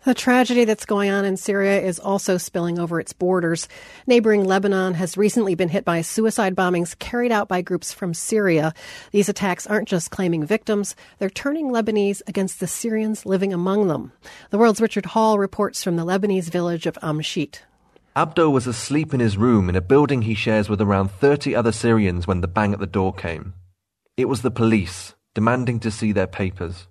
The tragedy that's going on in Syria is also spilling over its borders. Neighboring Lebanon has recently been hit by suicide bombings carried out by groups from Syria. These attacks aren't just claiming victims, they're turning Lebanese against the Syrians living among them. The World's Richard Hall reports from the Lebanese village of Amshit. Abdo was asleep in his room in a building he shares with around 30 other Syrians when the bang at the door came. It was the police, demanding to see their papers.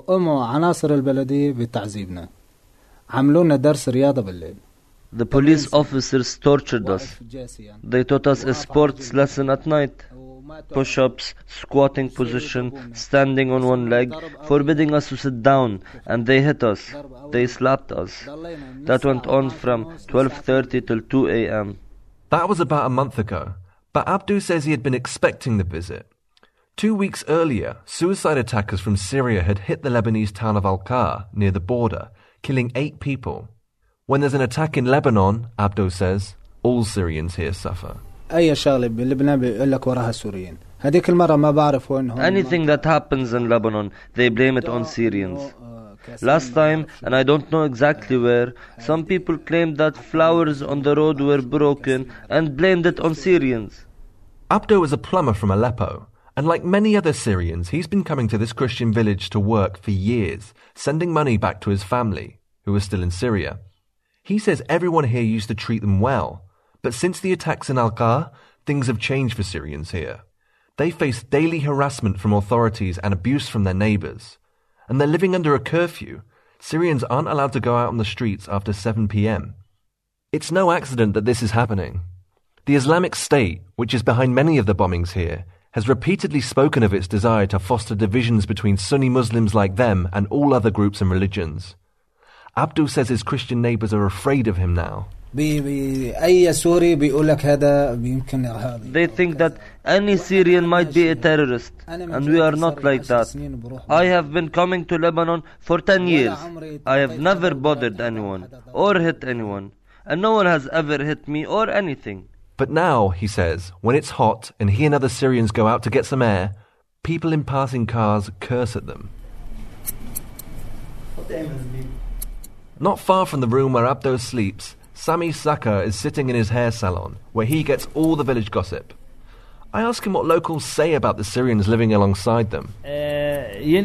The police officers tortured us. They taught us a sports lesson at night. Push-ups, squatting position, standing on one leg, forbidding us to sit down, and they hit us. They slapped us. That went on from 12:30 till 2 a.m. That was about a month ago, but Abdu says he had been expecting the visit. 2 weeks earlier, suicide attackers from Syria had hit the Lebanese town of Al-Qar, near the border, killing 8 people. When there's an attack in Lebanon, Abdo says, all Syrians here suffer. Anything that happens in Lebanon, they blame it on Syrians. Last time, and I don't know exactly where, some people claimed that flowers on the road were broken and blamed it on Syrians. Abdo is a plumber from Aleppo, and like many other Syrians, he's been coming to this Christian village to work for years, sending money back to his family, who are still in Syria. He says everyone here used to treat them well, but since the attacks in Al-Qar, things have changed for Syrians here. They face daily harassment from authorities and abuse from their neighbours. And they're living under a curfew. Syrians aren't allowed to go out on the streets after 7 p.m. It's no accident that this is happening. The Islamic State, which is behind many of the bombings here, has repeatedly spoken of its desire to foster divisions between Sunni Muslims like them and all other groups and religions. Abdul says his Christian neighbours are afraid of him now. They think that any Syrian might be a terrorist, and we are not like that. I have been coming to Lebanon for 10 years. I have never bothered anyone or hit anyone, and no one has ever hit me or anything. But now, he says, when it's hot and he and other Syrians go out to get some air, people in passing cars curse at them. Not far from the room where Abdo sleeps, Sami Sakar is sitting in his hair salon, where he gets all the village gossip. I ask him what locals say about the Syrians living alongside them. According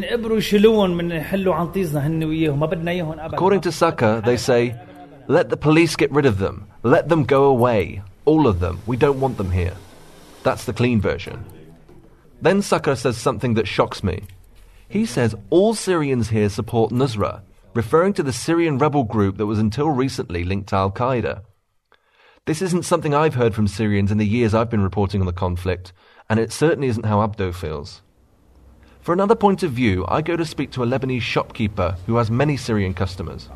to Sakar, they say, let the police get rid of them. Let them go away. All of them. We don't want them here. That's the clean version. Then Sakar says something that shocks me. He says all Syrians here support Nusra, referring to the Syrian rebel group that was until recently linked to Al-Qaeda. This isn't something I've heard from Syrians in the years I've been reporting on the conflict, and it certainly isn't how Abdo feels. For another point of view, I go to speak to a Lebanese shopkeeper who has many Syrian customers.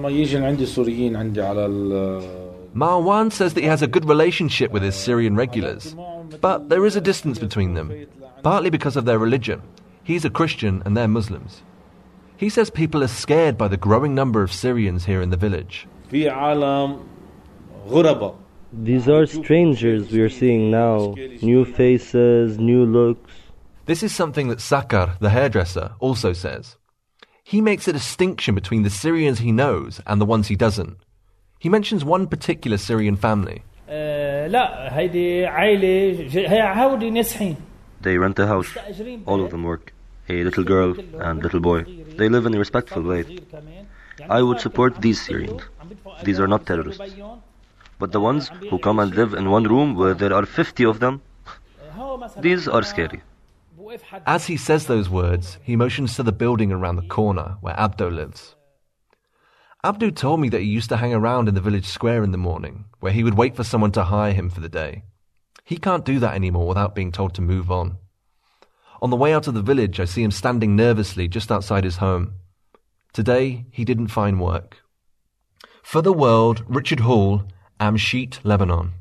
Marwan says that he has a good relationship with his Syrian regulars, but there is a distance between them, partly because of their religion. He's a Christian and they're Muslims. He says people are scared by the growing number of Syrians here in the village. These are strangers we are seeing now. New faces, new looks. This is something that Sakar, the hairdresser, also says. He makes a distinction between the Syrians he knows and the ones he doesn't. He mentions one particular Syrian family. They rent a house. All of them work. A little girl and little boy. They live in a respectful way. I would support these Syrians. These are not terrorists. But the ones who come and live in one room where there are 50 of them, these are scary. As he says those words, he motions to the building around the corner where Abdo lives. Abdu told me that he used to hang around in the village square in the morning, where he would wait for someone to hire him for the day. He can't do that anymore without being told to move on. On the way out of the village, I see him standing nervously just outside his home. Today, he didn't find work. For The World, Richard Hall, Amshit, Lebanon.